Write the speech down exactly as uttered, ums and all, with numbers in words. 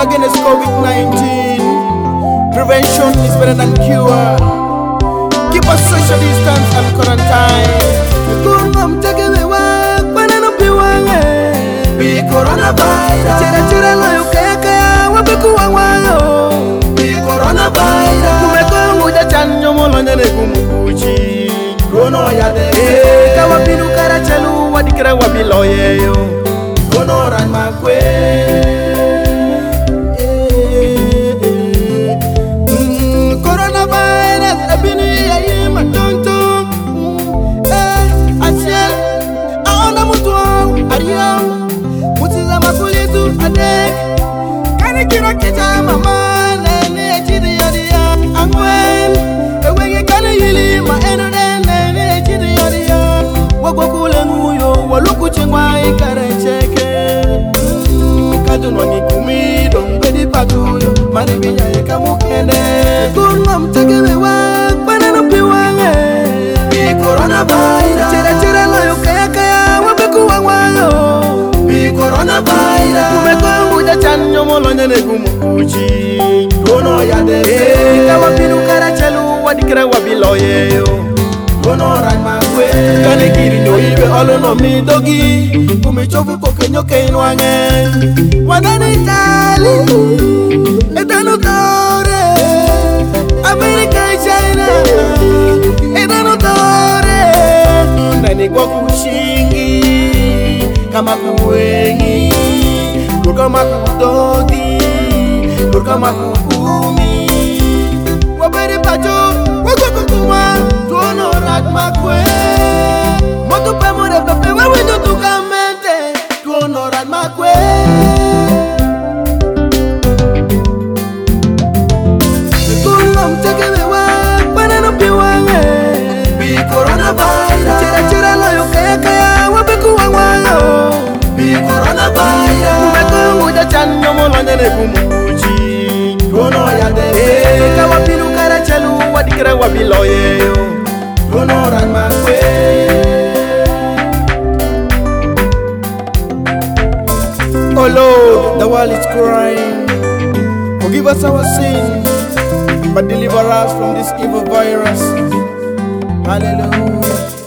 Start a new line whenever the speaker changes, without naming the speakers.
against COVID nineteen. Prevention is better than cure. Keep us social distance and quarantine.
Kurngam take me work, but I don't be one.
Be coronavirus.
Chira chira lo yukeke, wabiku wangwayo.
Be coronavirus.
Kumeko muja chanyo
Molonye ne kumukuchi. Gono ya de.
Kawa biru karachelu wadikira wabiloye yo.
Gono ran makwe.
Coronavirus abini ya yima tonto. Eh, asiel. Aona mutu ariyo. Mutiza makulitu adek. Kani kiro kita mama nene chidi yodiya. Angwen. Ewege kani hili ma eno nene chidi yodiya. Wagwa kule nguyo waluku chengwa ikare cheke.
Kadunwa ngikumi dongedi patuyo. Mani binya yeka mukende.
Kurngam take wa banana piwange.
Be coronavirus.
Chira chira lo yukeke wabiku wangwayo.
Be coronavirus.
Kumeko muja chanyo
Molonye ne kumukuchi. Gono ya de.
Kawa biru karachelu wadikira wabiloye yo.
Gono ran makwe.
Kani kiri no ibe
Olo no mi dogi. Kumichofu poke nyoke inwange.
Wanani tali Edano tore America China Edano tore
Nani kwa kushingi kama kuwengi. Kama kudogi. Kama kukumi.
Wabere pacho Wako kukuma Tuono rat makwe Moto pe more pepe Wewe ndo tukamente Tuono rat makwe Kurngam take wa banana piwange.
Be coronavirus.
Chira chira lo yukeke wabiku wangwayo.
Be coronavirus.
Kumeko muja chanyo
Molonye ne kumukuchi. Gono ya de.
Kawa biru karachelu wadikira wabiloye yo.
Gono ran makwe. Oh Lord, the world is crying. Forgive us our sins, but deliver us from this evil virus. Hallelujah.